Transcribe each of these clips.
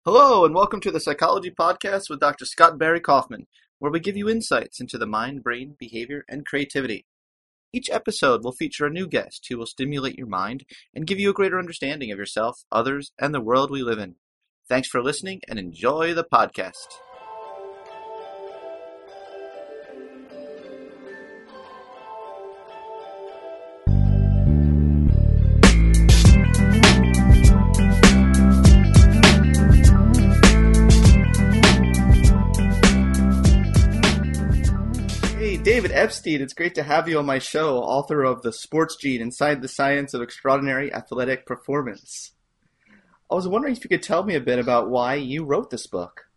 Hello, and welcome to the Psychology Podcast with Dr. Scott Barry Kaufman, where we give you insights into the mind, brain, behavior, and creativity. Each episode will feature a new guest who will stimulate your mind and give you a greater understanding of yourself, others, and the world we live in. Thanks for listening and enjoy the podcast. David Epstein, it's great to have you on my show, author of The Sports Gene, Inside the Science of Extraordinary Athletic Performance. I was wondering if you could tell me a bit about why you wrote this book.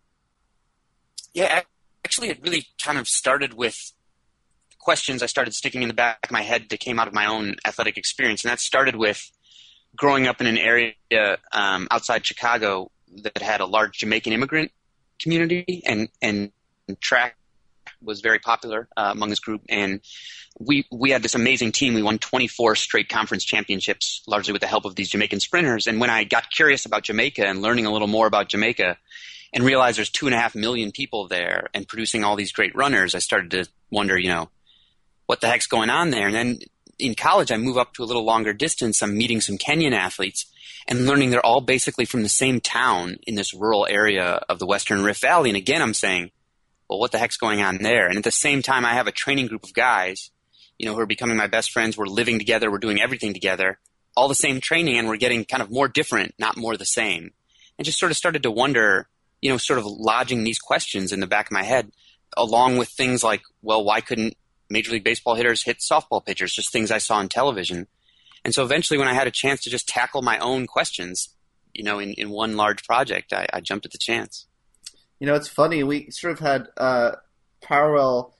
Yeah, actually it really kind of started with questions I started sticking in the back of my head that came out of my own athletic experience. And that started with growing up in an area outside Chicago that had a large Jamaican immigrant community, and track was very popular among this group, and we had this amazing team. We won 24 straight conference championships, largely with the help of these Jamaican sprinters. And when I got curious about Jamaica and learning a little more about Jamaica and realized there's 2.5 million people there and producing all these great runners, I started to wonder, what the heck's going on there? And then in college, I move up to a little longer distance. I'm meeting some Kenyan athletes and learning they're all basically from the same town in this rural area of the Western Rift Valley. And again, I'm saying, well, what the heck's going on there? And at the same time, I have a training group of guys, who are becoming my best friends. We're living together. We're doing everything together, all the same training, and we're getting kind of more different, not more the same. And just sort of started to wonder, sort of lodging these questions in the back of my head, along with things like, well, why couldn't Major League Baseball hitters hit softball pitchers? Just things I saw on television. And so eventually when I had a chance to just tackle my own questions, in one large project, I jumped at the chance. It's funny. We sort of had parallel.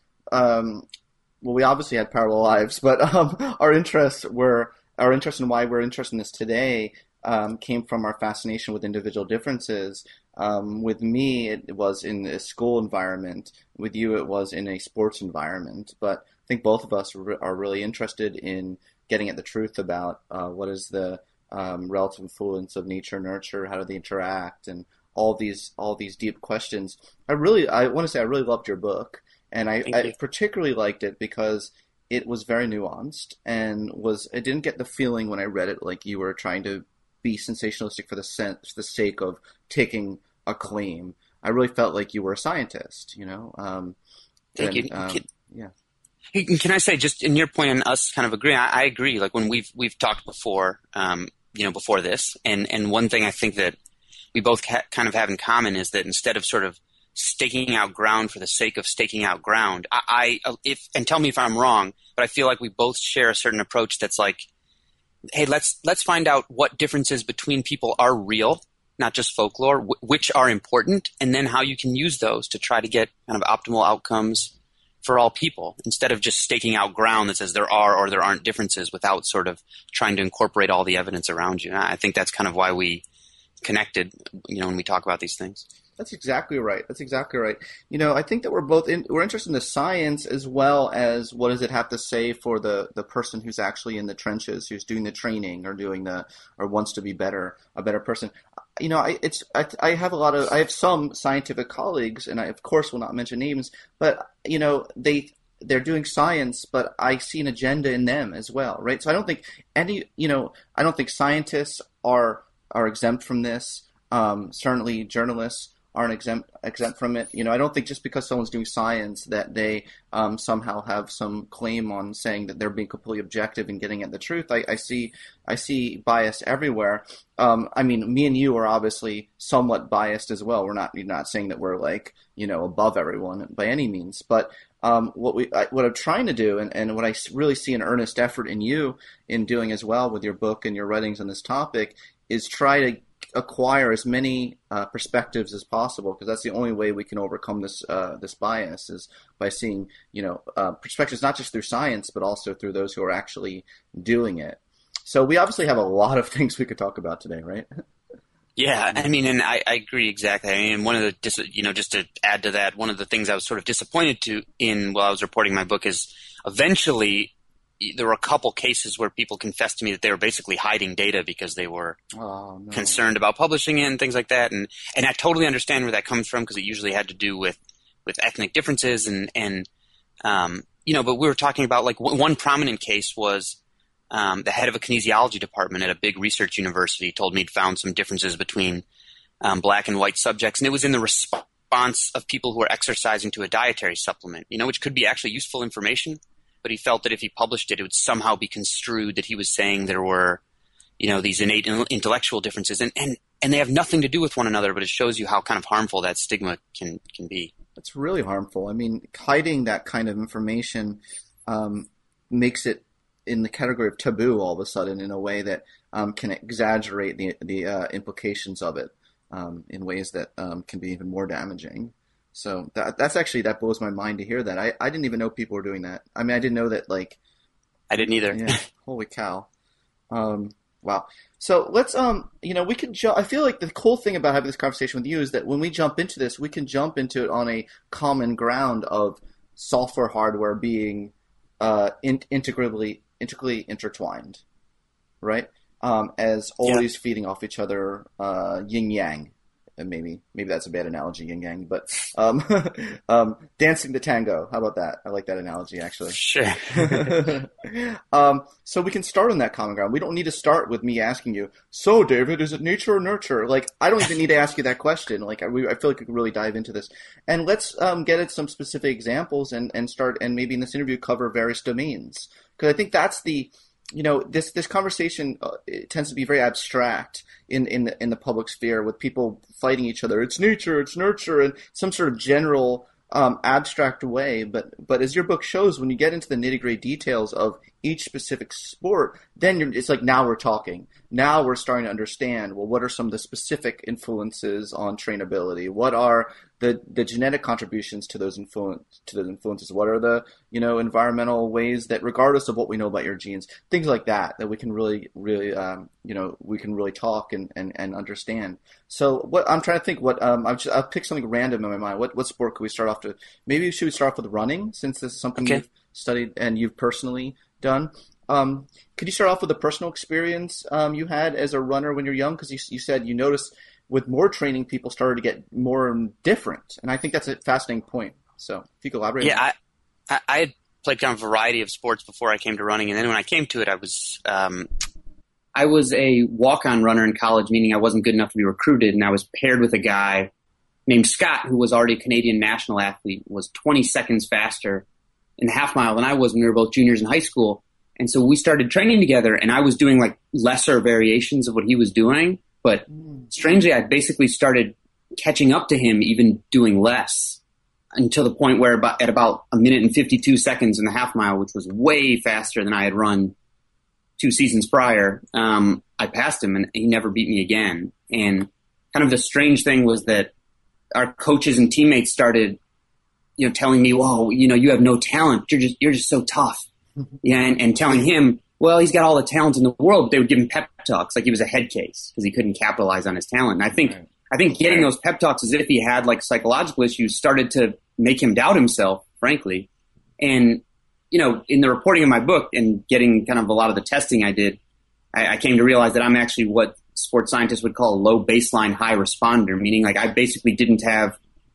We obviously had parallel lives, but our interests in why we're interested in this today came from our fascination with individual differences. With me, it was in a school environment. With you, it was in a sports environment. But I think both of us are really interested in getting at the truth about what is the relative influence of nature, nurture, how do they interact, and all these deep questions. I want to say I really loved your book, and I particularly liked it because it was very nuanced and I didn't get the feeling when I read it like you were trying to be sensationalistic for the sake of taking a claim. I really felt like you were a scientist, Thank you. Yeah. Can I say, just in your point on us kind of agreeing, I agree. Like when we've talked before, before this, and one thing I think that we both kind of have in common is that instead of sort of staking out ground for the sake of staking out ground, and tell me if I'm wrong, but I feel like we both share a certain approach that's like, hey, let's find out what differences between people are real, not just folklore, which are important, and then how you can use those to try to get kind of optimal outcomes for all people, instead of just staking out ground that says there are or there aren't differences without sort of trying to incorporate all the evidence around you. And I think that's kind of why we connected, when we talk about these things. That's exactly right. I think that we're interested in the science as well as what does it have to say for the person who's actually in the trenches, who's doing the training or or wants to be a better person. I have some scientific colleagues, and I of course will not mention names, but they're doing science, but I see an agenda in them as well, right? So I don't think I don't think scientists are exempt from this. Certainly journalists aren't exempt from it. I don't think just because someone's doing science that they somehow have some claim on saying that they're being completely objective and getting at the truth. I see bias everywhere. Me and you are obviously somewhat biased as well. You're not saying that we're above everyone by any means, but what I'm trying to do, and what I really see an earnest effort in you in doing as well with your book and your writings on this topic, is try to acquire as many perspectives as possible, because that's the only way we can overcome this bias, is by seeing perspectives not just through science but also through those who are actually doing it. So we obviously have a lot of things we could talk about today, right? Yeah, and I agree exactly. And one of the just to add to that, one of the things I was sort of disappointed while I was reporting my book is eventually there were a couple cases where people confessed to me that they were basically hiding data because they were concerned about publishing it and things like that. And I totally understand where that comes from, because it usually had to do with ethnic differences and but we were talking about, like, one prominent case was the head of a kinesiology department at a big research university told me he'd found some differences between black and white subjects, and it was in the response of people who were exercising to a dietary supplement, which could be actually useful information. But he felt that if he published it, it would somehow be construed that he was saying there were, these innate intellectual differences, and they have nothing to do with one another. But it shows you how kind of harmful that stigma can be. It's really harmful. I mean, hiding that kind of information makes it in the category of taboo all of a sudden, in a way that can exaggerate the implications of it in ways that can be even more damaging. So that blows my mind to hear that. I didn't even know people were doing that. I mean, I didn't know that, like... I didn't either. Yeah, holy cow. Wow. So let's, we can jump... I feel like the cool thing about having this conversation with you is that when we jump into this, we can jump into it on a common ground of software, hardware being integrally intertwined, right? As always feeding off each other, yin-yang. And maybe that's a bad analogy, yin yang, but dancing the tango. How about that? I like that analogy, actually. Sure. So we can start on that common ground. We don't need to start with me asking you, so David, is it nature or nurture? Like, I don't even need to ask you that question. Like, I feel like we could really dive into this. And let's get at some specific examples and start, and maybe in this interview cover various domains. Because I think that's the... this conversation it tends to be very abstract in the public sphere, with people fighting each other. It's nature, it's nurture, and some sort of general abstract way. But as your book shows, when you get into the nitty-gritty details of each specific sport, then it's like, now we're talking. Now we're starting to understand, well, what are some of the specific influences on trainability? What are the genetic contributions to those influences? What are the environmental ways that, regardless of what we know about your genes, things like that we can really we can really talk and understand. So what I'm trying to think, I'll pick something random in my mind. What sport could we start off to? Maybe should we start off with running, since this is something you've studied and you've personally done. Could you start off with a personal experience you had as a runner when you're young? Because you said you noticed with more training, people started to get more different. And I think that's a fascinating point. So if you could elaborate. Yeah, I had played kind of a variety of sports before I came to running. And then when I came to it, I was a walk-on runner in college, meaning I wasn't good enough to be recruited. And I was paired with a guy named Scott, who was already a Canadian national athlete, was 20 seconds faster in the half mile than I was when we were both juniors in high school. And so we started training together, and I was doing like lesser variations of what he was doing. But strangely, I basically started catching up to him, even doing less, until the point where at about 1 minute and 52 seconds in the half mile, which was way faster than I had run 2 seasons prior, I passed him, and he never beat me again. And kind of the strange thing was that our coaches and teammates started, telling me, "Whoa, you have no talent. You're just so tough." Yeah, and telling him, well, he's got all the talent in the world, but they would give him pep talks like he was a head case because he couldn't capitalize on his talent. And I think getting those pep talks as if he had like psychological issues started to make him doubt himself, frankly. And, in the reporting of my book and getting kind of a lot of the testing I did, I came to realize that I'm actually what sports scientists would call a low baseline, high responder, meaning like I basically didn't have,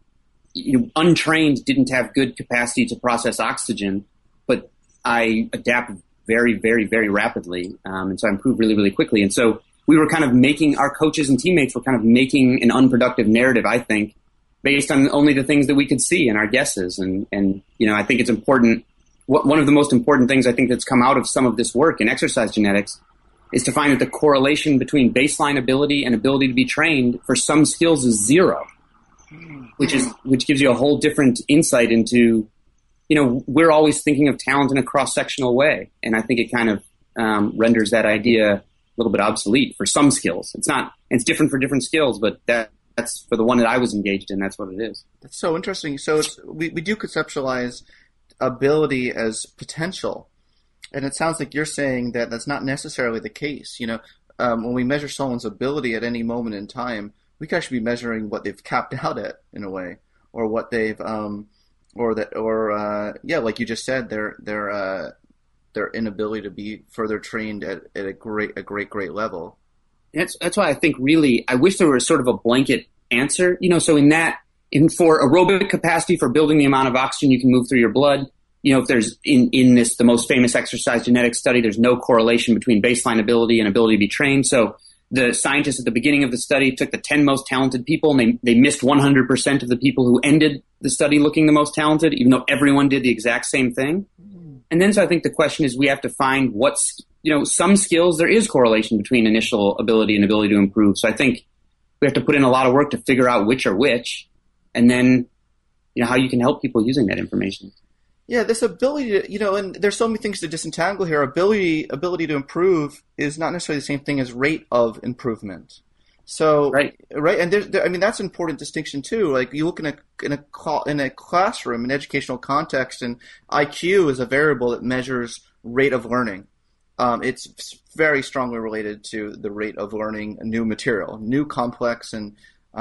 untrained, didn't have good capacity to process oxygen, but I adapted very, very, very rapidly. And so I improved really, really quickly. And so we were kind of our coaches and teammates were kind of making an unproductive narrative, I think, based on only the things that we could see and our guesses. And I think it's important. One of the most important things I think that's come out of some of this work in exercise genetics is to find that the correlation between baseline ability and ability to be trained for some skills is 0, which gives you a whole different insight into, we're always thinking of talent in a cross-sectional way. And I think it kind of renders that idea a little bit obsolete for some skills. It's different for different skills, but that's for the one that I was engaged in, that's what it is. That's so interesting. So we do conceptualize ability as potential. And it sounds like you're saying that that's not necessarily the case. When we measure someone's ability at any moment in time, we could actually be measuring what they've capped out at, in a way, or what they've like you just said, their their inability to be further trained at a great level. That's why I think really I wish there was sort of a blanket answer. So for aerobic capacity, for building the amount of oxygen you can move through your blood, if there's in this, the most famous exercise genetics study, there's no correlation between baseline ability and ability to be trained. So the scientists at the beginning of the study took the 10 most talented people, and they missed 100% of the people who ended the study looking the most talented, even though everyone did the exact same thing. And then so I think the question is we have to find some skills, there is correlation between initial ability and ability to improve. So I think we have to put in a lot of work to figure out which are which, and then, how you can help people using that information. Yeah, this ability to, and there's so many things to disentangle here. Ability to improve is not necessarily the same thing as rate of improvement. So, right, and that's an important distinction too. Like you look in a classroom, an educational context, and IQ is a variable that measures rate of learning. It's very strongly related to the rate of learning new material, new complex and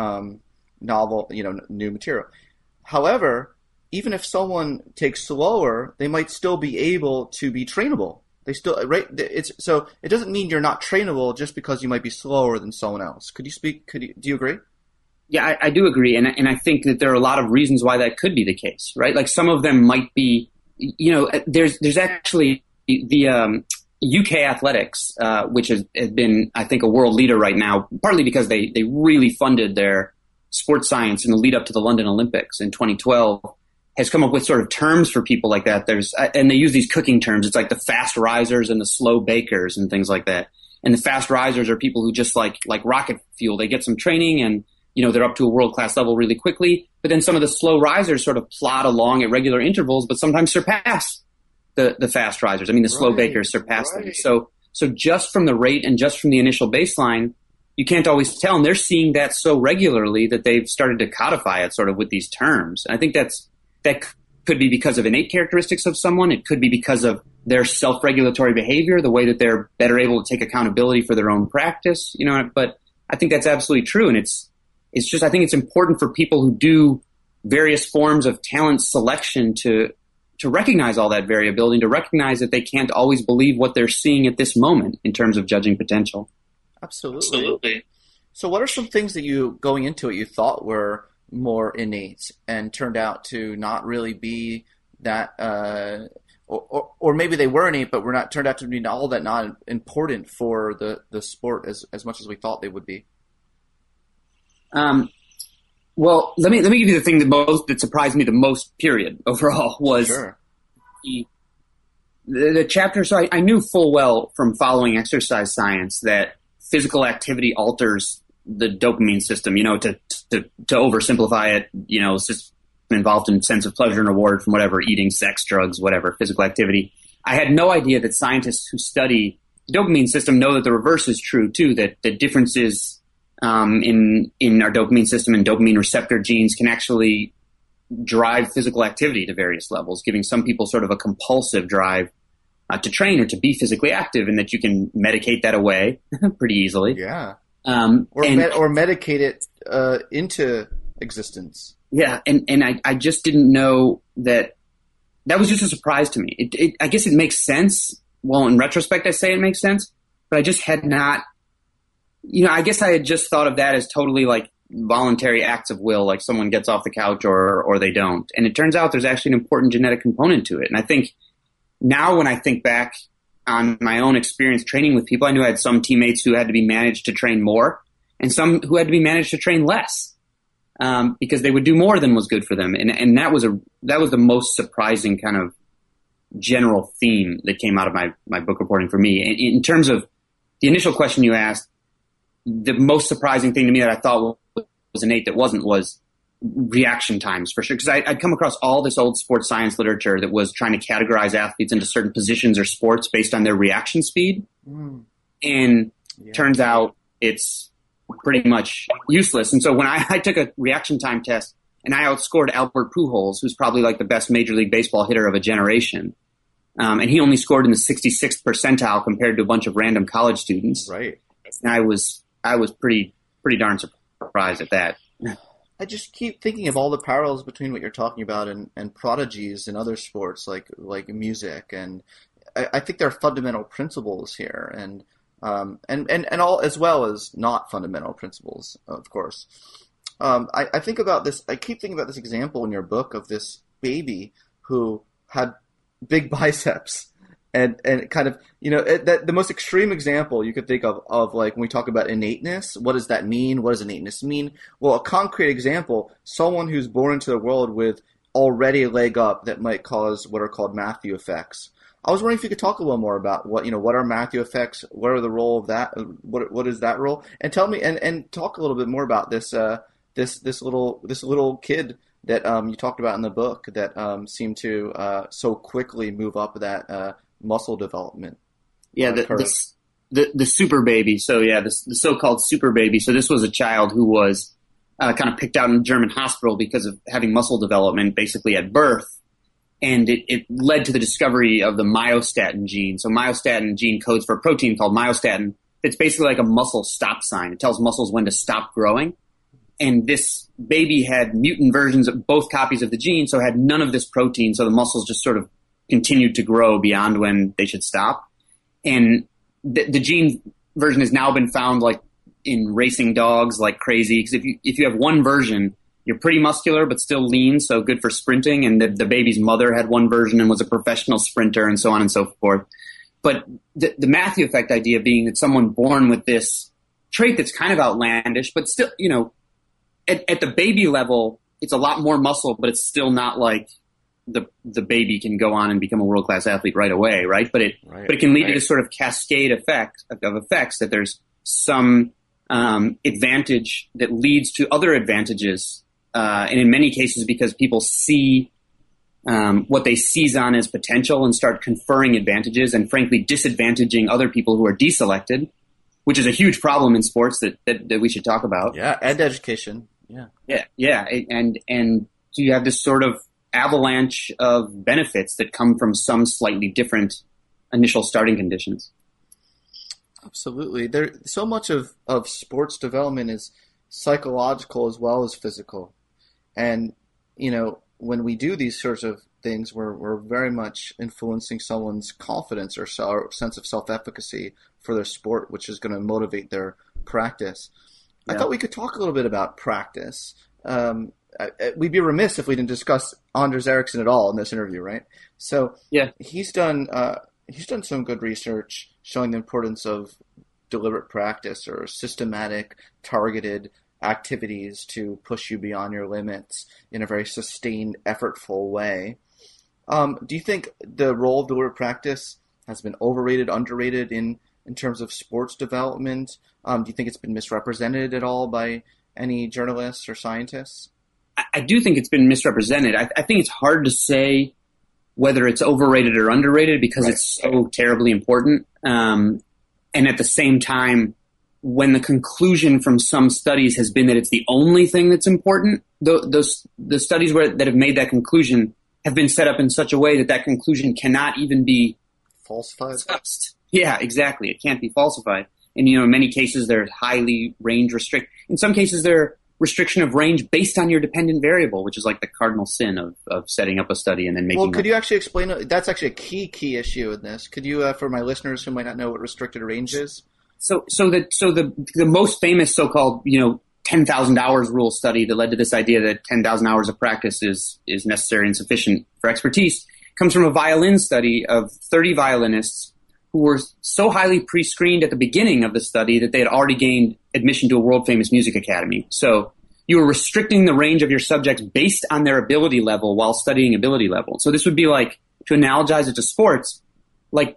novel, new material. However, even if someone takes slower, they might still be able to be trainable. They still, right? So it doesn't mean you're not trainable just because you might be slower than someone else. Do you agree? Yeah, I do agree. And I think that there are a lot of reasons why that could be the case, right? Like some of them might be, there's actually the UK athletics, which has been, I think, a world leader right now, partly because they really funded their sports science in the lead up to the London Olympics in 2012. Has come up with sort of terms for people like that. And they use these cooking terms. It's like the fast risers and the slow bakers and things like that. And the fast risers are people who just like rocket fuel. They get some training and, they're up to a world-class level really quickly. But then some of the slow risers sort of plod along at regular intervals, but sometimes surpass the fast risers. I mean, the slow bakers surpass them. So just from the rate and just from the initial baseline, you can't always tell. And they're seeing that so regularly that they've started to codify it sort of with these terms. And I think that could be because of innate characteristics of someone. It could be because of their self-regulatory behavior, the way that they're better able to take accountability for their own practice, but I think that's absolutely true. And it's just, I think it's important for people who do various forms of talent selection to recognize all that variability and to recognize that they can't always believe what they're seeing at this moment in terms of judging potential. Absolutely. So what are some things that going into it, you thought were more innate and turned out to not really be that, or maybe they were innate, but turned out to be all that not important for the sport as much as we thought they would be? Well, let me give you the thing that surprised me the most. Period. Overall was sure. the chapter. So I knew full well from following exercise science that physical activity alters the dopamine system, to oversimplify it, it's involved in sense of pleasure and reward from whatever, eating, sex, drugs, whatever, physical activity. I had no idea that scientists who study the dopamine system know that the reverse is true too, that the differences in our dopamine system and dopamine receptor genes can actually drive physical activity to various levels, giving some people sort of a compulsive drive to train or to be physically active, and that you can medicate that away pretty easily. Yeah. Or medicate it into existence. Yeah, and I just didn't know that was just a surprise to me. I guess it makes sense. Well, in retrospect, I say it makes sense, but I just had not, I guess I had just thought of that as totally like voluntary acts of will, like someone gets off the couch or they don't. And it turns out there's actually an important genetic component to it. And I think now when I think back on my own experience training with people, I knew I had some teammates who had to be managed to train more and some who had to be managed to train less, because they would do more than was good for them. And that was the most surprising kind of general theme that came out of my book reporting for me. In terms of the initial question you asked, the most surprising thing to me that I thought was innate that wasn't was reaction times, for sure. Because I'd come across all this old sports science literature that was trying to categorize athletes into certain positions or sports based on their reaction speed. And turns out it's pretty much useless. And so when I took a reaction time test and I outscored Albert Pujols, who's probably like the best Major League Baseball hitter of a generation, and he only scored in the 66th percentile compared to a bunch of random college students. Right. And I was pretty darn surprised at that. I just keep thinking of all the parallels between what you're talking about and prodigies in other sports like music, and I think there are fundamental principles here, and all as well as not fundamental principles, of course. I think about this. I keep thinking about this example in your book of this baby who had big biceps, and kind of, that the most extreme example you could think of like when we talk about innateness. What does that mean? What does innateness mean? Well, a concrete example: someone who's born into the world with already a leg up that might cause what are called Matthew effects. I was wondering if you could talk a little more about what are Matthew effects, what are the role of that, what is that role, and tell me and talk a little bit more about this this little kid that you talked about in the book that seemed to so quickly move up that muscle development. Yeah, the super baby. So yeah, the so-called super baby. So this was a child who was kind of picked out in a German hospital because of having muscle development basically at birth. And it led to the discovery of the myostatin gene. So myostatin gene codes for a protein called myostatin. It's basically like a muscle stop sign. It tells muscles when to stop growing. And this baby had mutant versions of both copies of the gene, so it had none of this protein. So the muscles just sort of continued to grow beyond when they should stop. And the gene version has now been found like in racing dogs like crazy. Because if you have one version, you're pretty muscular but still lean, so good for sprinting. And the baby's mother had one version and was a professional sprinter, and so on and so forth. But the Matthew effect idea being that someone born with this trait that's kind of outlandish, but still, at the baby level, it's a lot more muscle, but it's still not like the baby can go on and become a world-class athlete right away, right? But it can lead to this sort of cascade effect of effects, that there's some advantage that leads to other advantages. And in many cases, because people see what they seize on as potential and start conferring advantages and frankly disadvantaging other people who are deselected, which is a huge problem in sports that we should talk about. Yeah, and education. Yeah. And so you have this sort of avalanche of benefits that come from some slightly different initial starting conditions. Absolutely. So much of sports development is psychological as well as physical. And, when we do these sorts of things, we're very much influencing someone's confidence or sense of self-efficacy for their sport, which is going to motivate their practice. Yeah. I thought we could talk a little bit about practice. We'd be remiss if we didn't discuss Anders Ericsson at all in this interview, right? So yeah, he's done some good research showing the importance of deliberate practice or systematic, targeted activities to push you beyond your limits in a very sustained, effortful way. Do you think the role of deliberate practice has been overrated, underrated in terms of sports development? Do you think it's been misrepresented at all by any journalists or scientists? I do think it's been misrepresented. I think it's hard to say whether it's overrated or underrated because it's so terribly important. And at the same time, when the conclusion from some studies has been that it's the only thing that's important, the studies that have made that conclusion have been set up in such a way that conclusion cannot even be falsified. Discussed. Yeah, exactly. It can't be falsified. And, in many cases, they're highly range restrict. In some cases, they're restriction of range based on your dependent variable, which is like the cardinal sin of setting up a study and then making. Well, could you actually explain? That's actually a key issue in this. Could you, for my listeners who might not know what restricted range is? So the most famous so-called 10,000 hours rule study that led to this idea that 10,000 hours of practice is necessary and sufficient for expertise comes from a violin study of 30 violinists who were so highly pre-screened at the beginning of the study that they had already gained admission to a world-famous music academy. So you were restricting the range of your subjects based on their ability level while studying ability level. So this would be like, to analogize it to sports, like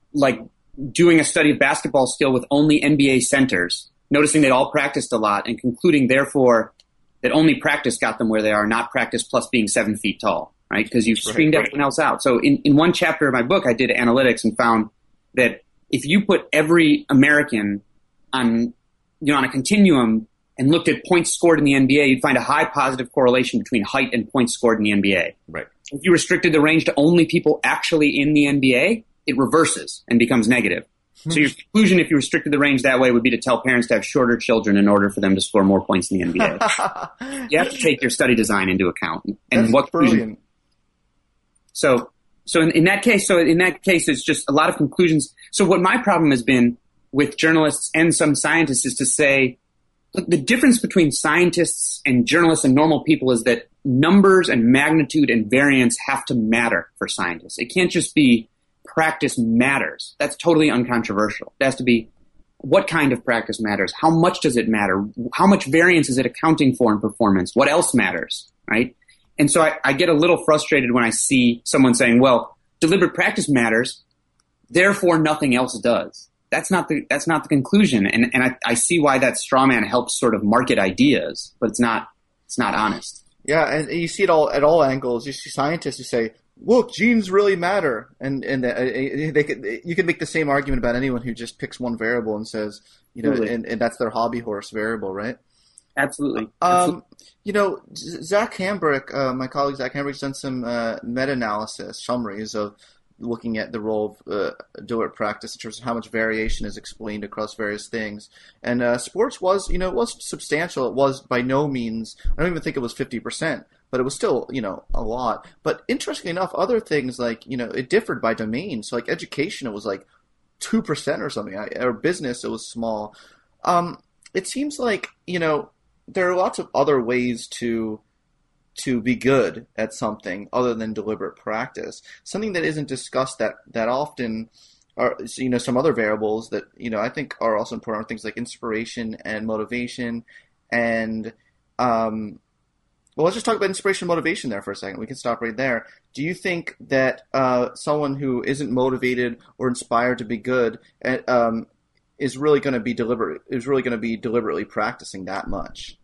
doing a study of basketball skill with only NBA centers, noticing they'd all practiced a lot and concluding, therefore, that only practice got them where they are, not practice plus being 7 feet tall, right? Because you've screened everyone else out. So in one chapter of my book, I did analytics and found that if you put every American on a continuum and looked at points scored in the NBA, you'd find a high positive correlation between height and points scored in the NBA. Right. If you restricted the range to only people actually in the NBA, it reverses and becomes negative. So your conclusion, if you restricted the range that way, would be to tell parents to have shorter children in order for them to score more points in the NBA. You have to take your study design into account. And That's what brilliant. So So in that case, it's just a lot of conclusions. So what my problem has been with journalists and some scientists is to say, look, the difference between scientists and journalists and normal people is that numbers and magnitude and variance have to matter for scientists. It can't just be practice matters. That's totally uncontroversial. It has to be what kind of practice matters? How much does it matter? How much variance is it accounting for in performance? What else matters, right? And so I get a little frustrated when I see someone saying, well, deliberate practice matters, therefore nothing else does. That's not the conclusion. And I see why that straw man helps sort of market ideas, but it's not honest. Yeah, and you see it all at all angles. You see scientists who say, look, genes really matter. And you can make the same argument about anyone who just picks one variable and says, and that's their hobby horse variable, right? Absolutely. Zach Hambrick, my colleague Zach Hambrick's done some meta-analysis, summaries of looking at the role of deliberate practice in terms of how much variation is explained across various things. And sports was substantial. It was by no means, I don't even think it was 50%, but it was still, a lot. But interestingly enough, other things like, it differed by domain. So like education, it was like 2% or something, or business, it was small. It seems like, there are lots of other ways to be good at something other than deliberate practice. Something that isn't discussed that often are, some other variables that, I think are also important are things like inspiration and motivation. And, let's just talk about inspiration and motivation there for a second. We can stop right there. Do you think that someone who isn't motivated or inspired to be good is really going to be deliberately practicing that much?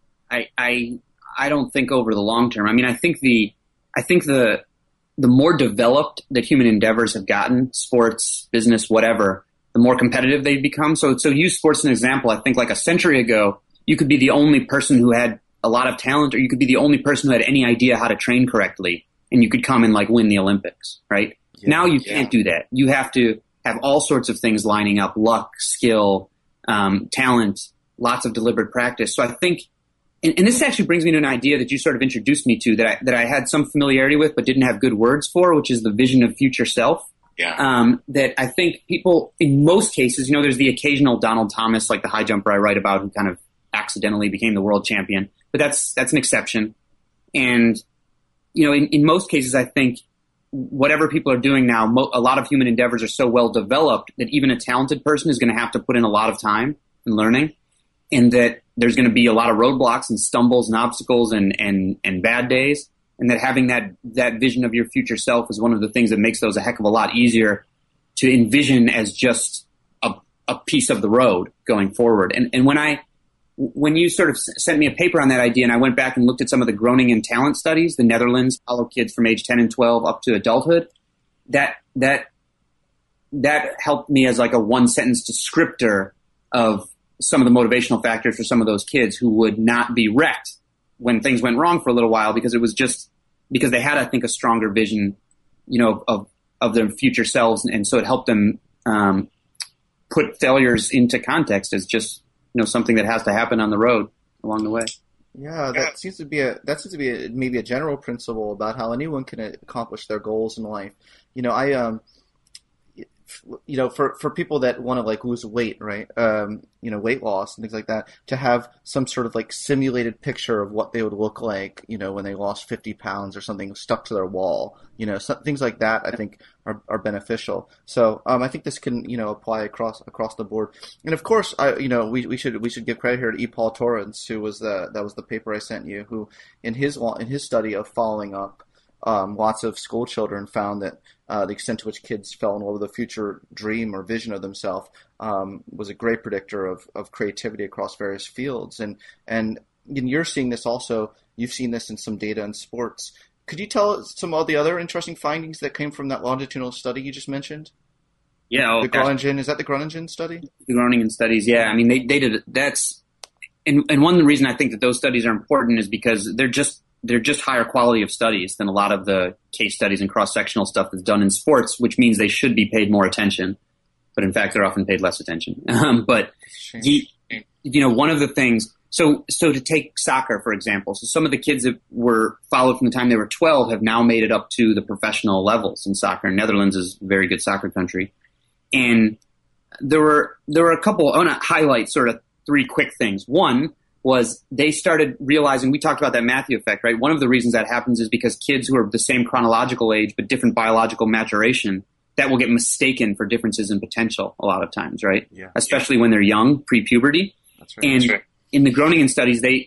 I don't think over the long term. I mean, I think the more developed that human endeavors have gotten, sports, business, whatever, the more competitive they become. So use sports as an example. I think like a century ago, you could be the only person who had a lot of talent, or you could be the only person who had any idea how to train correctly, and you could come and like win the Olympics, right? Yeah, now you can't do that. You have to have all sorts of things lining up: luck, skill, talent, lots of deliberate practice. So I think. And this actually brings me to an idea that you sort of introduced me to that I had some familiarity with but didn't have good words for, which is the vision of future self. Yeah. That I think people, in most cases, there's the occasional Donald Thomas, like the high jumper I write about, who kind of accidentally became the world champion. But that's an exception. And, in most cases, I think whatever people are doing now, a lot of human endeavors are so well developed that even a talented person is going to have to put in a lot of time in learning. And that there's going to be a lot of roadblocks and stumbles and obstacles and bad days, and that having that vision of your future self is one of the things that makes those a heck of a lot easier to envision as just a piece of the road going forward. And when you sort of sent me a paper on that idea, and I went back and looked at some of the Groningen talent studies, the Netherlands follow kids from age 10 and 12 up to adulthood, that helped me as like a one sentence descriptor of some of the motivational factors for some of those kids who would not be wrecked when things went wrong for a little while, because it was just because they had, I think, a stronger vision, of their future selves. And so it helped them, put failures into context as just, something that has to happen on the road along the way. Yeah, that seems to be maybe a general principle about how anyone can accomplish their goals in life. For people that want to like lose weight, right? Weight loss and things like that, to have some sort of like simulated picture of what they would look like, when they lost 50 pounds or something stuck to their wall, things like that, I think are beneficial. So, I think this can, apply across the board. And of course, we should give credit here to E. Paul Torrance, who was that was the paper I sent you, who in his study of following up lots of school children found that the extent to which kids fell in love with a future dream or vision of themselves was a great predictor of creativity across various fields. And you're seeing this also. You've seen this in some data in sports. Could you tell us some of the other interesting findings that came from that longitudinal study you just mentioned? Yeah. The Groningen, is that the Groningen study? The Groningen studies, yeah. I mean, they did that's and one reason I think that those studies are important is because they're just higher quality of studies than a lot of the case studies and cross-sectional stuff that's done in sports, which means they should be paid more attention. But in fact, they're often paid less attention. One of the things, So to take soccer, for example, so some of the kids that were followed from the time they were 12 have now made it up to the professional levels in soccer. Netherlands is a very good soccer country. And there were a couple, I want to highlight sort of three quick things. One was they started realizing, we talked about that Matthew effect, right? One of the reasons that happens is because kids who are the same chronological age but different biological maturation, that will get mistaken for differences in potential a lot of times, right? Yeah. Especially when they're young, pre-puberty. That's right. And That's right. in the Groningen studies, they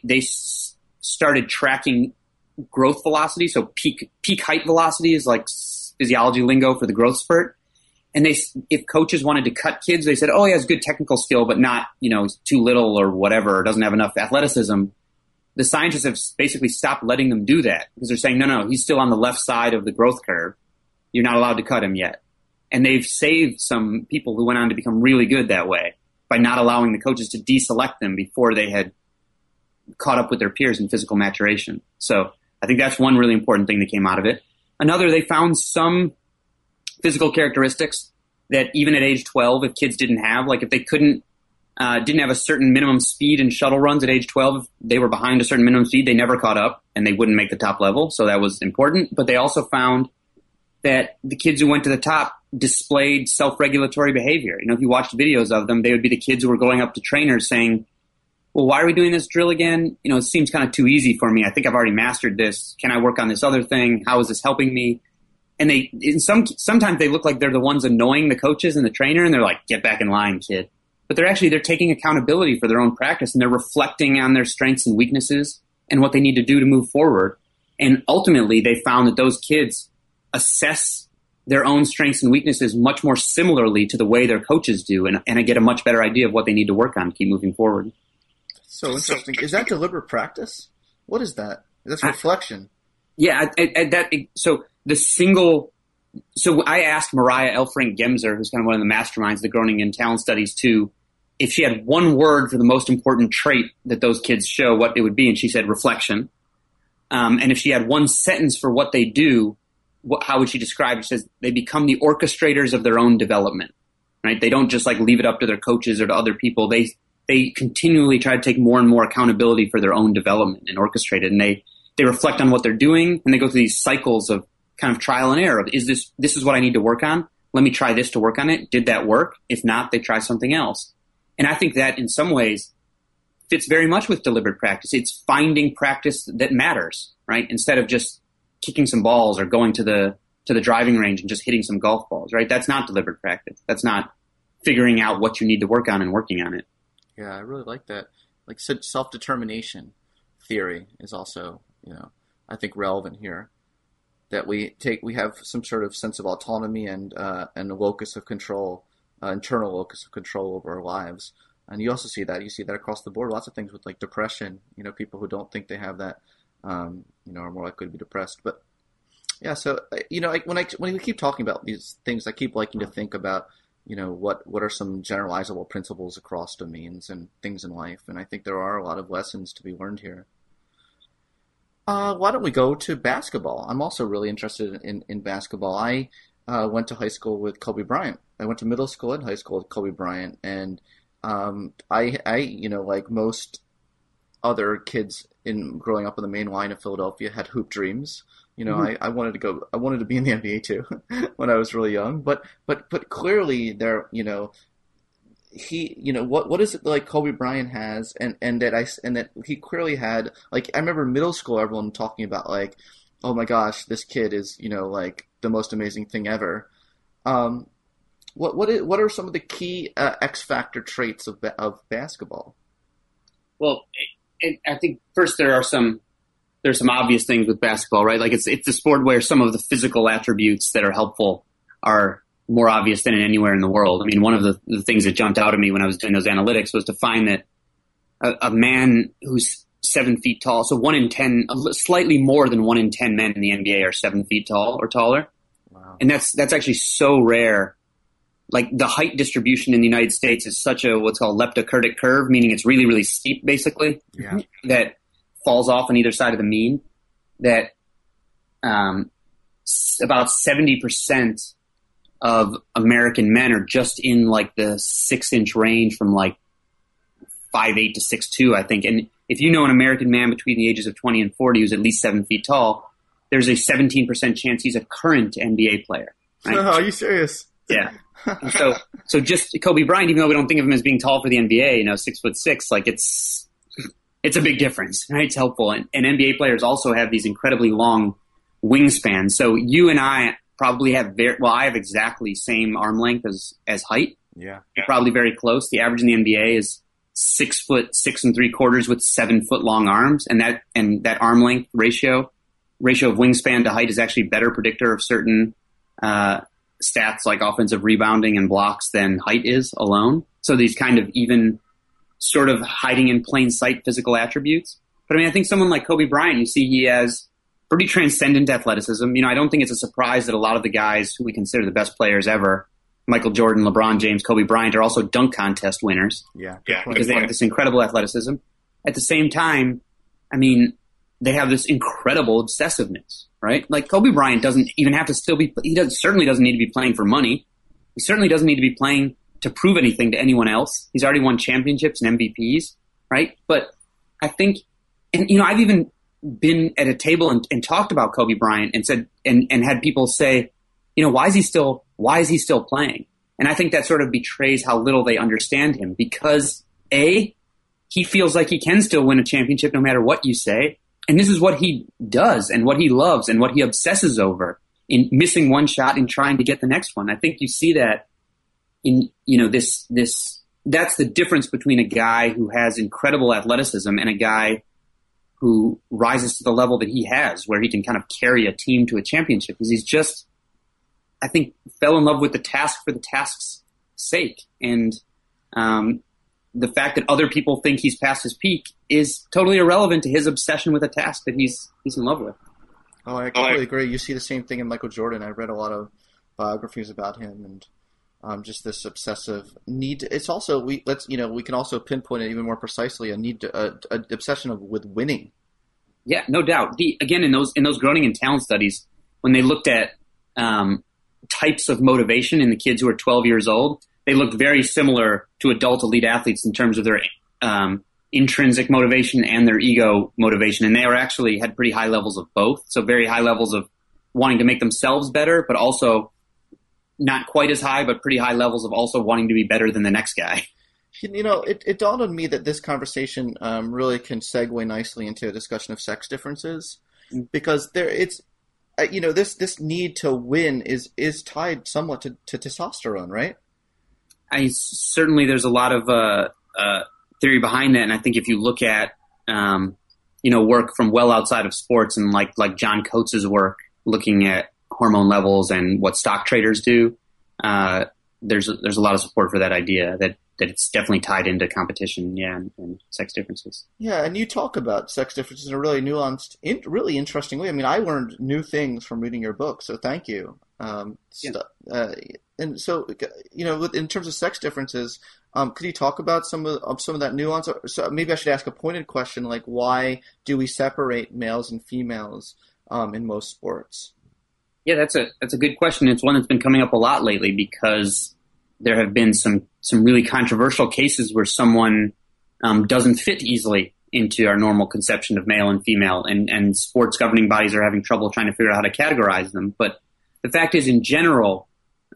started tracking growth velocity. So peak height velocity is like physiology lingo for the growth spurt. And if coaches wanted to cut kids, they said, oh, he has good technical skill, but not, he's too little or whatever, or doesn't have enough athleticism. The scientists have basically stopped letting them do that because they're saying, no, he's still on the left side of the growth curve. You're not allowed to cut him yet. And they've saved some people who went on to become really good that way by not allowing the coaches to deselect them before they had caught up with their peers in physical maturation. So I think that's one really important thing that came out of it. Another, they found some physical characteristics that even at age 12, if kids didn't have, like if they didn't have a certain minimum speed in shuttle runs at age 12, if they were behind a certain minimum speed, they never caught up and they wouldn't make the top level. So that was important. But they also found that the kids who went to the top displayed self-regulatory behavior. If you watched videos of them, they would be the kids who were going up to trainers saying, well, why are we doing this drill again? It seems kind of too easy for me. I think I've already mastered this. Can I work on this other thing? How is this helping me? And sometimes they look like they're the ones annoying the coaches and the trainer, and they're like, get back in line, kid. But they're taking accountability for their own practice, and they're reflecting on their strengths and weaknesses and what they need to do to move forward. And ultimately, they found that those kids assess their own strengths and weaknesses much more similarly to the way their coaches do, and get a much better idea of what they need to work on to keep moving forward. So interesting. Is that deliberate practice? What is that? That's reflection. Yeah, So I asked Mariah Elfrink-Gemser, who's kind of one of the masterminds of the Groningen Talent Studies, if she had one word for the most important trait that those kids show, what it would be, and she said reflection. And if she had one sentence for what they do, how would she describe it? She says they become the orchestrators of their own development, right? They don't just leave it up to their coaches or to other people. They continually try to take more and more accountability for their own development and orchestrate it. And they reflect on what they're doing, and they go through these cycles of kind of trial and error of, this is what I need to work on. Let me try this to work on it. Did that work? If not, they try something else. And I think that in some ways fits very much with deliberate practice. It's finding practice that matters, right? Instead of just kicking some balls or going to the driving range and just hitting some golf balls, right? That's not deliberate practice. That's not figuring out what you need to work on and working on it. Yeah, I really like that. Like self-determination theory is also, I think relevant here. That we have some sort of sense of autonomy and a locus of control, internal locus of control over our lives. And you also see that across the board. Lots of things with depression. People who don't think they have that, are more likely to be depressed. But yeah, so when we keep talking about these things, I keep liking to think about what are some generalizable principles across domains and things in life. And I think there are a lot of lessons to be learned here. Why don't we go to basketball? I'm also really interested in basketball. I went to high school with Kobe Bryant. I went to middle school and high school with Kobe Bryant, and I like most other kids growing up on the main line of Philadelphia, had hoop dreams. I wanted to be in the NBA too when I was really young. But clearly there, he, what is it like Kobe Bryant has, and that he clearly had, I remember middle school, everyone talking about oh my gosh, this kid is, the most amazing thing ever. What are some of the key X factor traits of basketball? Well, I think first there's some obvious things with basketball, right? It's the sport where some of the physical attributes that are helpful are more obvious than anywhere in the world. I mean, one of the things that jumped out at me when I was doing those analytics was to find that a man who's 7 feet tall, so 1 in 10, slightly more than 1 in 10 men in the NBA are 7 feet tall or taller. Wow. And that's actually so rare. The height distribution in the United States is such a what's called leptokurtic curve, meaning it's really, really steep, basically, that falls off on either side of the mean, that about 70% of American men are just in the 6-inch range from 5'8" to 6'2", I think. And if you know an American man between the ages of 20 and 40 who's at least 7 feet tall, there's a 17% chance he's a current NBA player. Right? Are you serious? Yeah. So just Kobe Bryant, even though we don't think of him as being tall for the NBA, 6'6", like it's a big difference, right? It's helpful. And NBA players also have these incredibly long wingspans. So you and I probably have I have exactly same arm length as height. Yeah. We're probably very close. The average in the NBA is 6'6" 3/4" with 7 foot long arms. And that arm length ratio of wingspan to height is actually a better predictor of certain, stats like offensive rebounding and blocks than height is alone. So these kind of even sort of hiding in plain sight physical attributes. But I mean, I think someone like Kobe Bryant, you see he has pretty transcendent athleticism. I don't think it's a surprise that a lot of the guys who we consider the best players ever, Michael Jordan, LeBron James, Kobe Bryant, are also dunk contest winners. Yeah. Because they have this incredible athleticism. At the same time, I mean, they have this incredible obsessiveness, right? Like Kobe Bryant doesn't even have to certainly doesn't need to be playing for money. He certainly doesn't need to be playing to prove anything to anyone else. He's already won championships and MVPs, right? But I think, and I've even been at a table and talked about Kobe Bryant and said, and had people say, why is he still playing? And I think that sort of betrays how little they understand him, because he feels like he can still win a championship no matter what you say. And this is what he does and what he loves and what he obsesses over, in missing one shot and trying to get the next one. I think you see that in, that's the difference between a guy who has incredible athleticism and a guy who rises to the level that he has, where he can kind of carry a team to a championship. Because he's just, I think, fell in love with the task for the task's sake. And, the fact that other people think he's past his peak is totally irrelevant to his obsession with a task that he's in love with. Oh, I completely agree. You see the same thing in Michael Jordan. I read a lot of biographies about him, and just this obsessive need. It's also we can also pinpoint it even more precisely, a need to, a obsession with winning. Yeah, no doubt. Again, in those Groningen talent studies, when they looked at types of motivation in the kids who are 12 years old, they looked very similar to adult elite athletes in terms of their intrinsic motivation and their ego motivation. And they had pretty high levels of both. So very high levels of wanting to make themselves better, but also not quite as high, but pretty high levels of also wanting to be better than the next guy. It dawned on me that this conversation really can segue nicely into a discussion of sex differences, because this need to win is tied somewhat to testosterone, right? Certainly there's a lot of theory behind that, and I think if you look at work from well outside of sports, and like John Coates' work looking at hormone levels and what stock traders do, there's a lot of support for that idea that it's definitely tied into competition, and sex differences. Yeah, and you talk about sex differences in a really nuanced, really interesting way. I mean, I learned new things from reading your book, so thank you. And so, in terms of sex differences, could you talk about some of that nuance? So maybe I should ask a pointed question, like why do we separate males and females in most sports? Yeah, that's a good question. It's one that's been coming up a lot lately, because there have been some really controversial cases where someone doesn't fit easily into our normal conception of male and female, and sports governing bodies are having trouble trying to figure out how to categorize them. But the fact is, in general,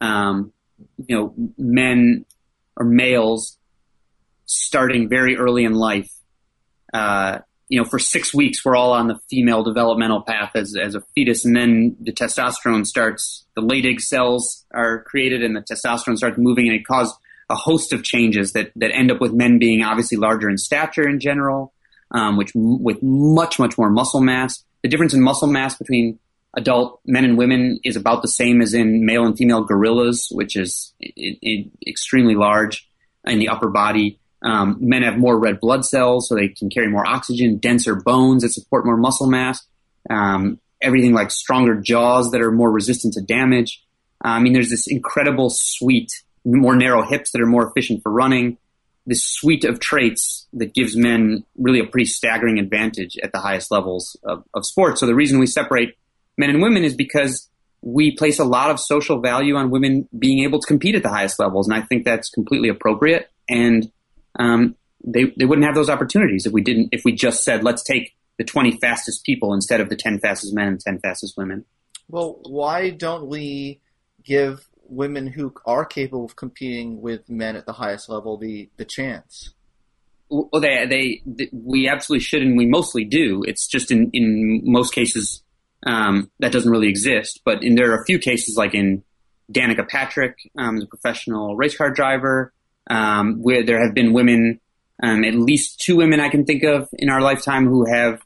men or males starting very early in life, for 6 weeks, we're all on the female developmental path as a fetus, and then the testosterone starts, the Leydig cells are created, and the testosterone starts moving, and it causes a host of changes that end up with men being obviously larger in stature in general, with much, much more muscle mass. The difference in muscle mass between adult men and women is about the same as in male and female gorillas, which is extremely large in the upper body. Men have more red blood cells, so they can carry more oxygen, denser bones that support more muscle mass, everything like stronger jaws that are more resistant to damage. There's this incredible suite, more narrow hips that are more efficient for running, this suite of traits that gives men really a pretty staggering advantage at the highest levels of sports. So the reason we separate men and women is because we place a lot of social value on women being able to compete at the highest levels, and I think that's completely appropriate. And they wouldn't have those opportunities if we just said, let's take the 20 fastest people instead of the 10 fastest men and 10 fastest women. Well, why don't we give women who are capable of competing with men at the highest level the chance? Well, we absolutely should, and we mostly do. It's just in most cases that doesn't really exist. But there are a few cases, like in Danica Patrick, as a professional race car driver, where there have been women, at least 2 women I can think of in our lifetime who have,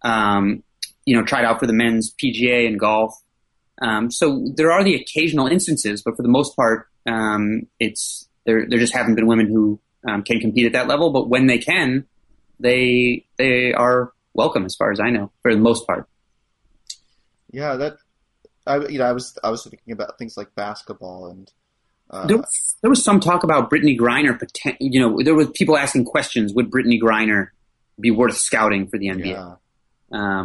tried out for the men's PGA and golf. So there are the occasional instances, but for the most part, there just haven't been women who can compete at that level. But when they can, they are welcome, as far as I know, for the most part. Yeah, I was thinking about things like basketball and. There was some talk about Brittany Griner. There were people asking questions: would Brittany Griner be worth scouting for the NBA? Yeah.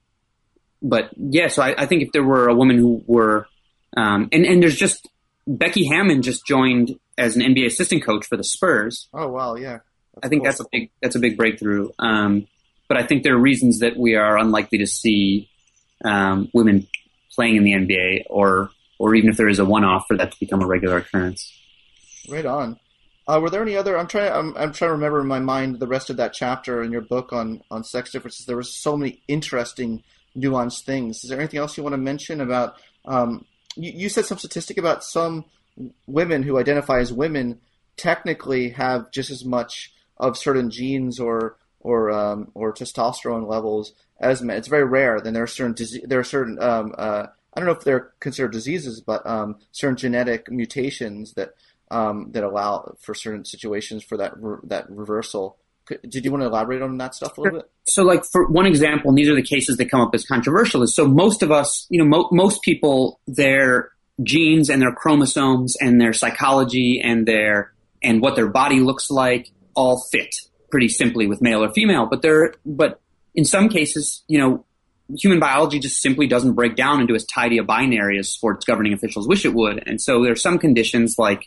But yeah, so I think if there were a woman who were, and there's just Becky Hammon just joined as an NBA assistant coach for the Spurs. Oh wow, yeah. I think that's a big breakthrough. But I think there are reasons that we are unlikely to see women playing in the NBA, or even if there is a one-off, for that to become a regular occurrence. Right on. Were there any other? I'm trying to remember in my mind the rest of that chapter in your book on sex differences. There were so many interesting, nuanced things. Is there anything else you want to mention about? You said some statistic about some women who identify as women technically have just as much of certain genes or testosterone levels as men. It's very rare. Then there are certain I don't know if they're considered diseases, but certain genetic mutations that allow for certain situations for that reversal. Did you want to elaborate on that stuff a little bit? So, like, for one example, and these are the cases that come up as controversial, is so most of us, most people, their genes and their chromosomes and their psychology and what their body looks like all fit pretty simply with male or female. But in some cases, human biology just simply doesn't break down into as tidy a binary as sports governing officials wish it would. And so there are some conditions like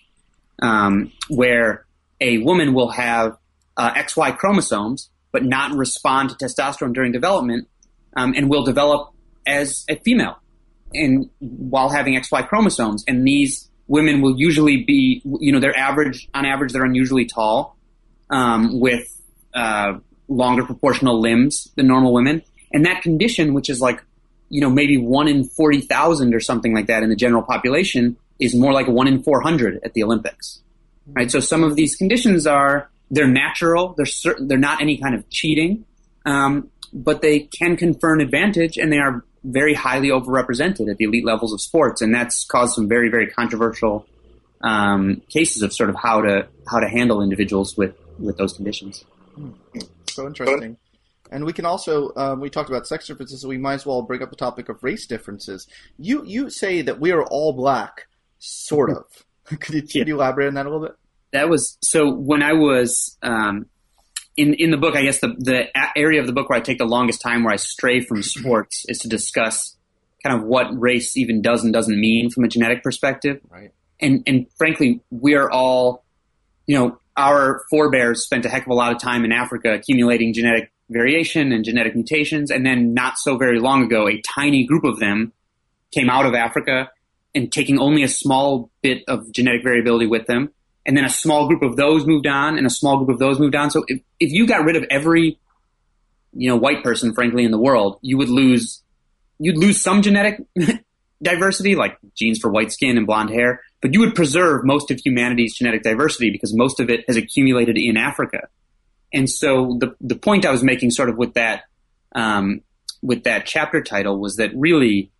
where a woman will have XY chromosomes but not respond to testosterone during development, and will develop as a female and while having XY chromosomes. And these women will usually be, on average, they're unusually tall, with longer proportional limbs than normal women. And that condition, which is like, maybe 1 in 40,000 or something like that in the general population, is more like 1 in 400 at the Olympics, right? So some of these conditions they're natural. They're not any kind of cheating, but they can confer an advantage, and they are very highly overrepresented at the elite levels of sports. And that's caused some very, very controversial cases of sort of how to handle individuals with those conditions. So interesting. And we can also, we talked about sex differences, so we might as well bring up the topic of race differences. You say that we are all black, sort of. Could you elaborate on that a little bit? That was, so when I was in the book, I guess the area of the book where I take the longest time, where I stray from sports, is to discuss kind of what race even does and doesn't mean from a genetic perspective. Right. And frankly, we are all, our forebears spent a heck of a lot of time in Africa accumulating genetic variation and genetic mutations, and then not so very long ago, a tiny group of them came out of Africa and taking only a small bit of genetic variability with them, and then a small group of those moved on, and a small group of those moved on. So if you got rid of every white person, frankly, in the world, you'd lose some genetic diversity, like genes for white skin and blonde hair, but you would preserve most of humanity's genetic diversity because most of it has accumulated in Africa. And so the point I was making sort of with that chapter title was that really,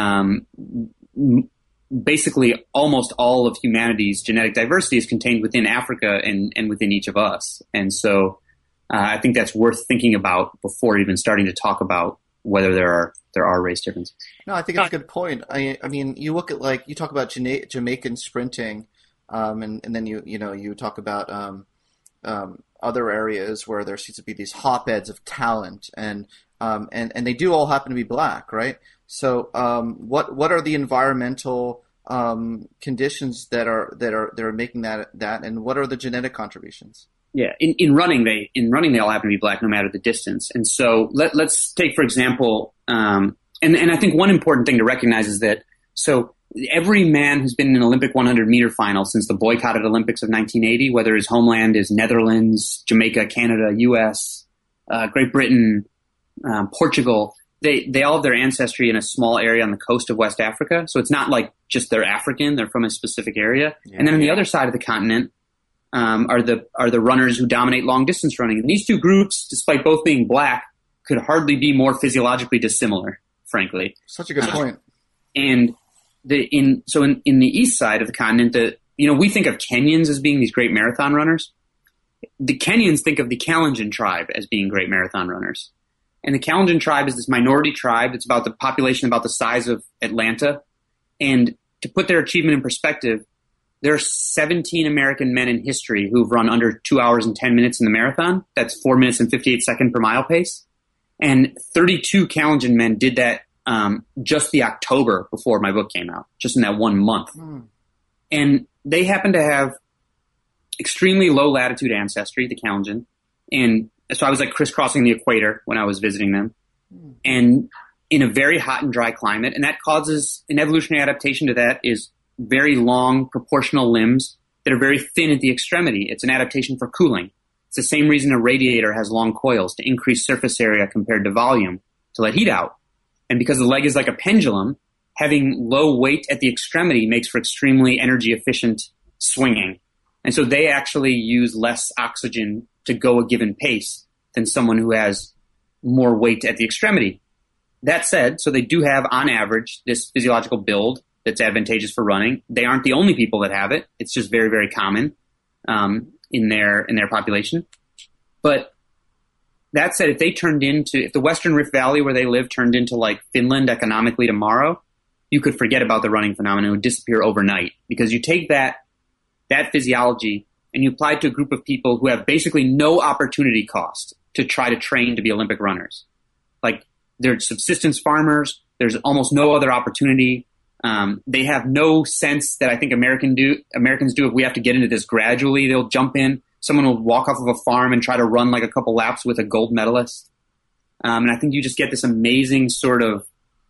basically almost all of humanity's genetic diversity is contained within Africa and within each of us. And so I think that's worth thinking about before even starting to talk about whether there are race differences. No, I think it's a good point. I mean, you look at, you talk about Jamaican sprinting, and then you talk about other areas where there seems to be these hotbeds of talent, and they do all happen to be black, right? So, what are the environmental conditions that are making that, and what are the genetic contributions? Yeah, in running they all happen to be black no matter the distance. And so let's take for example, and I think one important thing to recognize is that so every man who's been in an Olympic 100 meter final since the boycotted Olympics of 1980, whether his homeland is Netherlands, Jamaica, Canada, U.S., Great Britain, Portugal, they all have their ancestry in a small area on the coast of West Africa. So it's not like just they're African; they're from a specific area. Yeah. And then on the other side of the continent are the runners who dominate long distance running. And these two groups, despite both being black, could hardly be more physiologically dissimilar, frankly. Such a good point. And in the east side of the continent, we think of Kenyans as being these great marathon runners. The Kenyans think of the Kalenjin tribe as being great marathon runners. And the Kalenjin tribe is this minority tribe. It's about the population about the size of Atlanta. And to put their achievement in perspective, there are 17 American men in history who've run under 2 hours and 10 minutes in the marathon. That's 4 minutes and 58 seconds per mile pace. And 32 Kalenjin men did that just the October before my book came out, just in that 1 month. And they happen to have extremely low latitude ancestry, the Kalenjin. And so I was like crisscrossing the equator when I was visiting them. And in a very hot and dry climate. And that causes an evolutionary adaptation to that is very long proportional limbs that are very thin at the extremity. It's an adaptation for cooling. It's the same reason a radiator has long coils, to increase surface area compared to volume to let heat out. And because the leg is like a pendulum, having low weight at the extremity makes for extremely energy efficient swinging. And so they actually use less oxygen to go a given pace than someone who has more weight at the extremity. That said, so they do have, on average, this physiological build that's advantageous for running. They aren't the only people that have it. It's just very, very common in their population. But that said, if the Western Rift Valley where they live turned into like Finland economically tomorrow, you could forget about the running phenomenon. It would disappear overnight, because you take that physiology and you apply it to a group of people who have basically no opportunity cost to try to train to be Olympic runners. Like, they're subsistence farmers. There's almost no other opportunity. They have no sense that I think Americans do. If we have to get into this gradually, they'll jump in. Someone will walk off of a farm and try to run like a couple laps with a gold medalist. And I think you just get this amazing sort of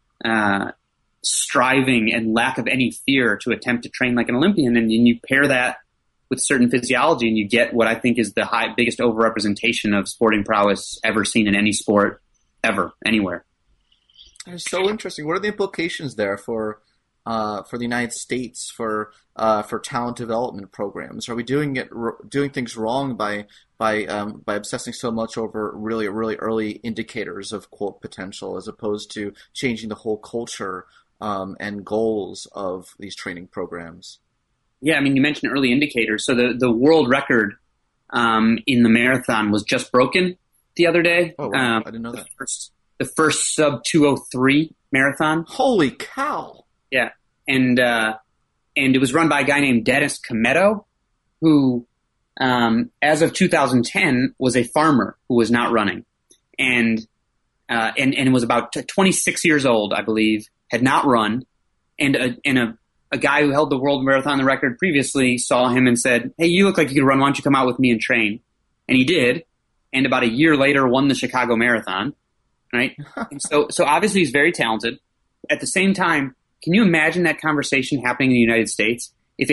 striving and lack of any fear to attempt to train like an Olympian. And you pair that with certain physiology, and you get what I think is the biggest overrepresentation of sporting prowess ever seen in any sport, ever, anywhere. It's so interesting. What are the implications there for the United States for talent development programs? Are we doing things wrong by obsessing so much over really early indicators of quote potential, as opposed to changing the whole culture and goals of these training programs? Yeah, I mean, you mentioned early indicators. So the world record in the marathon was just broken the other day. Oh, wow. I didn't know that. The first sub 203 marathon. Holy cow! Yeah, and it was run by a guy named Dennis Cometto, who, as of 2010, was a farmer who was not running, and was about 26 years old, I believe, had not run, and a guy who held the world marathon record previously saw him and said, "Hey, you look like you could run. Why don't you come out with me and train?" And he did, and about a year later won the Chicago Marathon. Right? And so obviously he's very talented. At the same time, can you imagine that conversation happening in the United States? If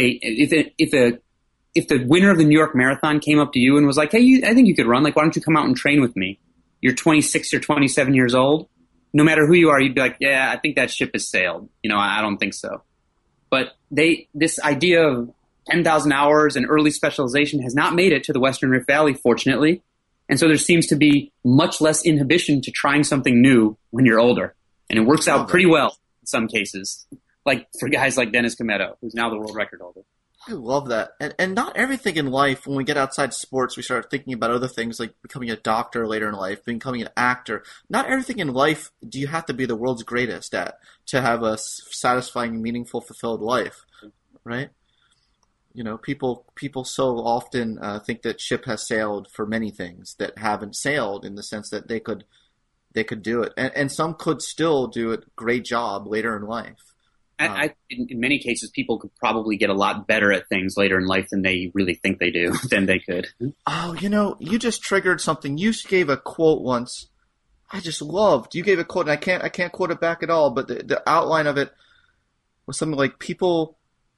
the winner of the New York Marathon came up to you and was like, "Hey, I think you could run. Like, why don't you come out and train with me? You're 26 or 27 years old." No matter who you are, you'd be like, "Yeah, I think that ship has sailed. I don't think so." But this idea of 10,000 hours and early specialization has not made it to the Western Rift Valley, fortunately. And so there seems to be much less inhibition to trying something new when you're older. And it works out pretty well in some cases, like for guys like Dennis Cometto, who's now the world record holder. I love that. And not everything in life, when we get outside sports, we start thinking about other things like becoming a doctor later in life, becoming an actor. Not everything in life do you have to be the world's greatest at to have a satisfying, meaningful, fulfilled life, right? People so often think that ship has sailed for many things that haven't sailed, in the sense that they could do it, and some could still do a great job later in life. In many cases, people could probably get a lot better at things later in life than they really think they do, than they could. Oh, you just triggered something. You gave a quote once I just loved. You gave a quote, and I can't quote it back at all, but the outline of it was something like people,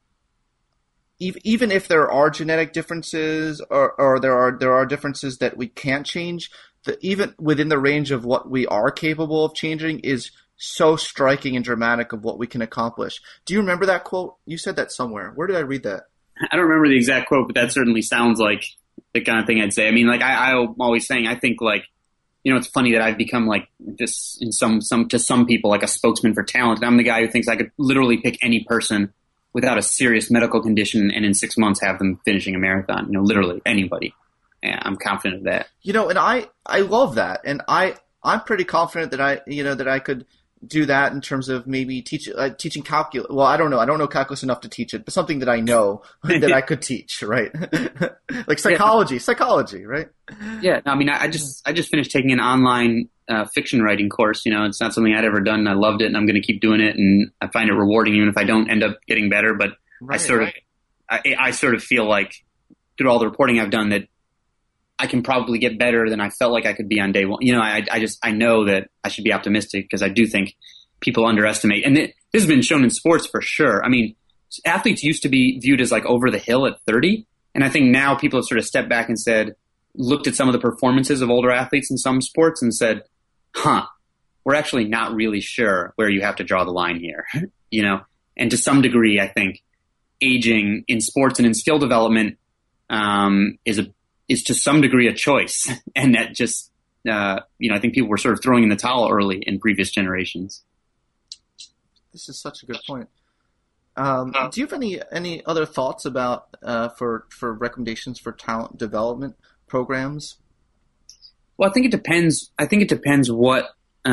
even if there are genetic differences or there are differences that we can't change, even within the range of what we are capable of changing is so striking and dramatic of what we can accomplish. Do you remember that quote? You said that somewhere. Where did I read that? I don't remember the exact quote, but that certainly sounds like the kind of thing I'd say. I mean, like I'm always saying, I think like, it's funny that I've become like this to some people like a spokesman for talent. And I'm the guy who thinks I could literally pick any person without a serious medical condition and in 6 months have them finishing a marathon. Literally anybody. Yeah, I'm confident of that. And I love that, and I'm pretty confident that I could do that in terms of maybe teaching calculus. Well, I don't know calculus enough to teach it, but something that I know that I could teach, right? Like psychology, right? Yeah, no, I mean, I just finished taking an online fiction writing course. It's not something I'd ever done, and I loved it, and I'm going to keep doing it, and I find it rewarding, even if I don't end up getting better. But right, I sort of feel like through all the reporting I've done that I can probably get better than I felt like I could be on day one. I know that I should be optimistic because I do think people underestimate. And this has been shown in sports for sure. I mean, athletes used to be viewed as like over the hill at 30. And I think now people have sort of stepped back and looked at some of the performances of older athletes in some sports and said, we're actually not really sure where you have to draw the line here. And to some degree, I think aging in sports and in skill development is to some degree a choice. And that just, I think people were sort of throwing in the towel early in previous generations. This is such a good point. Do you have any other thoughts about for recommendations for talent development programs? Well, I think it depends. What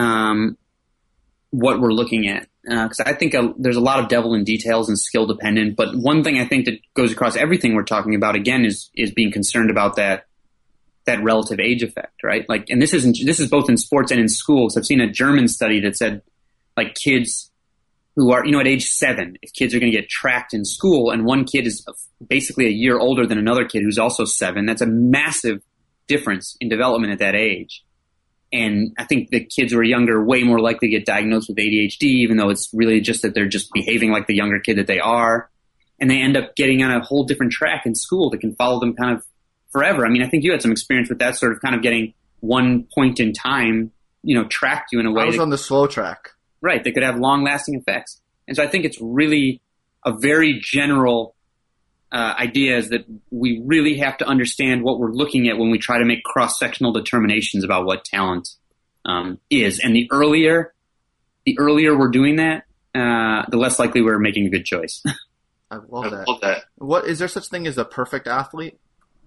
we're looking at. Because I think there's a lot of devil in details and skill dependent. But one thing I think that goes across everything we're talking about again is being concerned about that relative age effect, right? Like, and this is both in sports and in schools. I've seen a German study that said like kids who are, at age 7, if kids are going to get tracked in school and one kid is basically a year older than another kid who's also 7, that's a massive difference in development at that age. And I think the kids who are younger are way more likely to get diagnosed with ADHD, even though it's really just that they're just behaving like the younger kid that they are. And they end up getting on a whole different track in school that can follow them kind of forever. I mean, I think you had some experience with that, sort of kind of getting one point in time, tracked you in a way. I was on the slow track. Right. That could have long-lasting effects. And so I think it's really a very general idea is that we really have to understand what we're looking at when we try to make cross-sectional determinations about what talent is. And the earlier we're doing that, the less likely we're making a good choice. I love that. What is there such thing as a perfect athlete?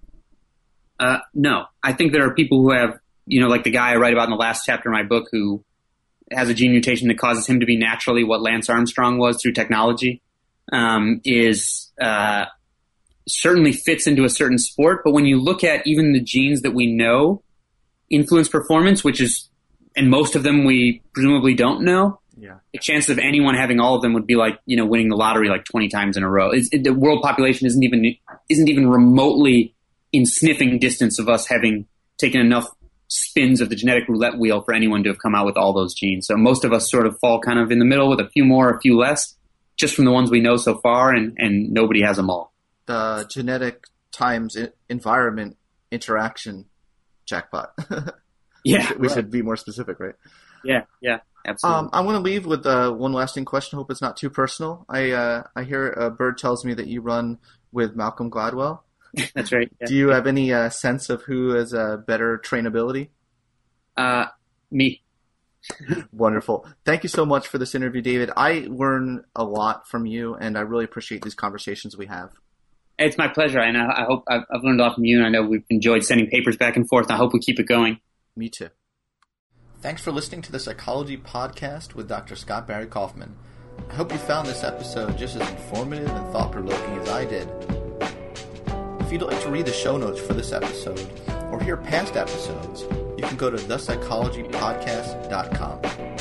No. I think there are people who have, like the guy I write about in the last chapter of my book who has a gene mutation that causes him to be naturally what Lance Armstrong was through technology, certainly fits into a certain sport. But when you look at even the genes that we know influence performance, and most of them we presumably don't know, the chances of anyone having all of them would be like, winning the lottery like 20 times in a row. The world population isn't even remotely in sniffing distance of us having taken enough spins of the genetic roulette wheel for anyone to have come out with all those genes. So most of us sort of fall kind of in the middle with a few more, a few less, just from the ones we know so far, and nobody has them all. The genetic times environment interaction jackpot. Yeah. We should be more specific, right? Yeah, absolutely. I want to leave with one lasting question. Hope it's not too personal. I hear Bird tells me that you run with Malcolm Gladwell. That's right. Yeah. Do you have any sense of who has a better trainability? Me. Wonderful. Thank you so much for this interview, David. I learn a lot from you, and I really appreciate these conversations we have. It's my pleasure, and I hope I've learned a lot from you, and I know we've enjoyed sending papers back and forth, and I hope we keep it going. Me too. Thanks for listening to the Psychology Podcast with Dr. Scott Barry Kaufman. I hope you found this episode just as informative and thought-provoking as I did. If you'd like to read the show notes for this episode or hear past episodes, you can go to thepsychologypodcast.com.